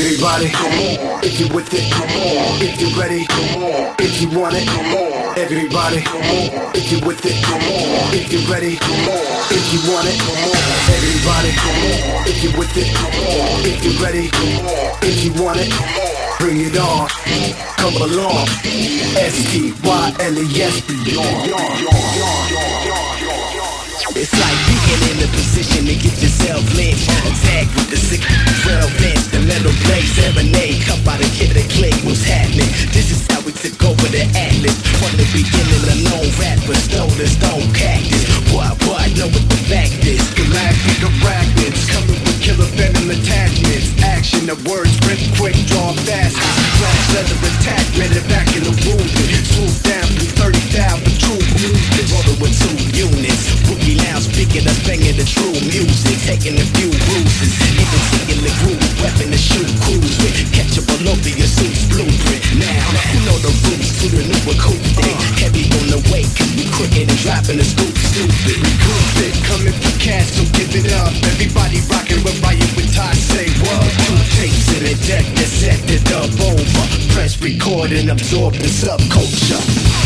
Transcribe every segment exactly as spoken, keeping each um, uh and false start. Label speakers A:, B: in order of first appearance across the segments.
A: Everybody, come on. If you with it, come on. If you ready, come on. If you want it, come on. Everybody, come on. If you with it, come on. If you ready, come on. If you want it, come on. Everybody, come on. If you with it, come on. If you ready, come on. If you want it, come on. Bring it on. Come along. S T Y L E S beyond.
B: It's like being in a position to get yourself lynched. Attacked with the sick twelve inch, the metal blade serenade. Come by the kid that click, what's happening? This is how we took over the atlas. From the beginning, a known rapper stole the stone cactus. Boy, boy, I know what the fact is.
A: Galactic arachnids coming with killer venom attachments. Action of words, sprint quick, draw fast. Flash leather attack, men back in the wounded. Swoop down through thirty thousand true movements.
B: Rolling with two units. Boogie now speaking us banging the true music. Taking a few bruises. Even taking the groove. Weapon to shoot cruise with. Catch up all over your suit's blueprint. Now, you know the roots to the new acoustic. Heavy on the way, cause we crooked and dropping the scoop. Stupid.
A: Recoup it, coming for cash, so give it up. Everybody rocking with Riot with Ty, say what?
B: Two tapes in the deck that set the dub over. Press record and absorb the subculture.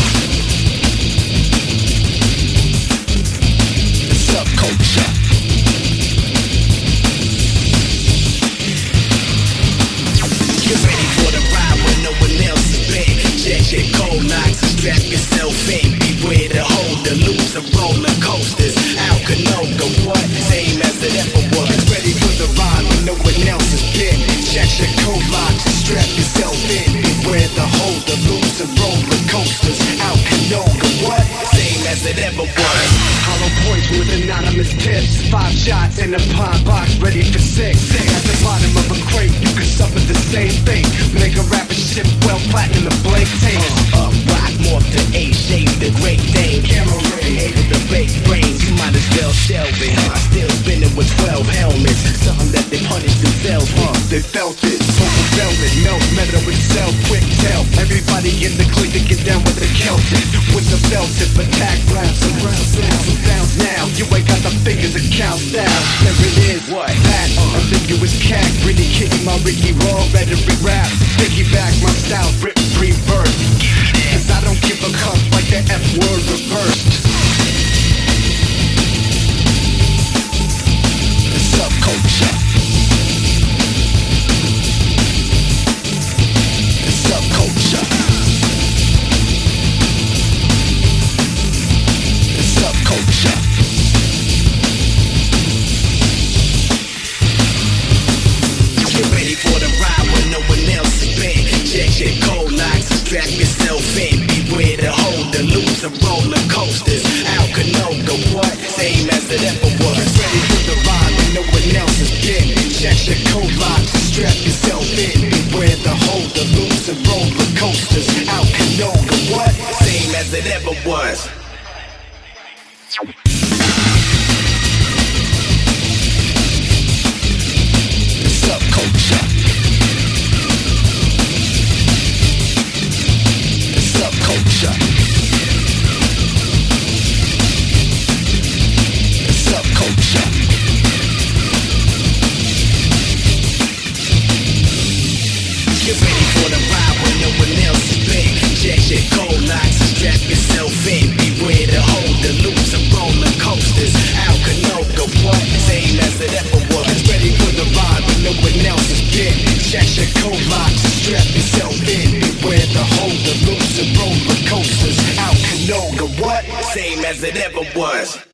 B: The subculture. Get ready for the ride when no one else is big. Check your cold locks and strap yourself in. Beware the hold, the loops of roller coasters. Al Canoga, what? Same as it ever was.
A: Get ready for the ride when no one else is big. Check your cold locks and strap yourself in. Beware the hold, the loops of roller coasters. Al Canoga, what?
B: Same as it ever was.
A: Hollow points with anonymous tips. Five shots in a pine box, ready for six. At the bottom of a crate, you can suffer the same fate. Make a rapper ship well platinum the blank tape.
B: Uh, up, rock, morph to A, shade the great thing. Camera ready, able to bake brains. You might as well shelve it, huh? Still spinning with twelve helmets. Something that they punish themselves with.
A: Uh, they felt it, total velvet, melt metal itself, quick tell. Everybody in the clique to get down with the Celtic. With the belt tip, attack rounds, some round sounds, some sounds now. You ain't got the fingers to count down. There it is,
B: What?
A: that, uh, ambiguous cat. Really kicking my Ricky Raw, rhetoric rap. Piggyback my style, rip, reverse. Cause I don't give a cup like the F word reversed.
B: The subculture. The subculture. The subculture. Get ready for the ride when no one else is been. Check your cold locks and strap yourself in. Beware the hold, the loops of roller coasters. Al Canoga, what? Same as it ever was.
A: Get ready for the ride when no one else is been. Check your code locks and strap yourself in. Beware the hold, the loops and roller coasters. Al Canoga, what?
B: Same as it ever was. The subculture. The subculture. The subculture. Get ready for the ride when no one else is big. Check your cold locks and strap yourself in. Beware the hold, the loops of roller coasters. Al Canoga, what? Same as it ever was.
A: Get ready for the ride when no one else is been. Check your code locks and strap yourself in. Beware the hold, the loops and roller coasters. Al Canoga, what?
B: Same as it ever was.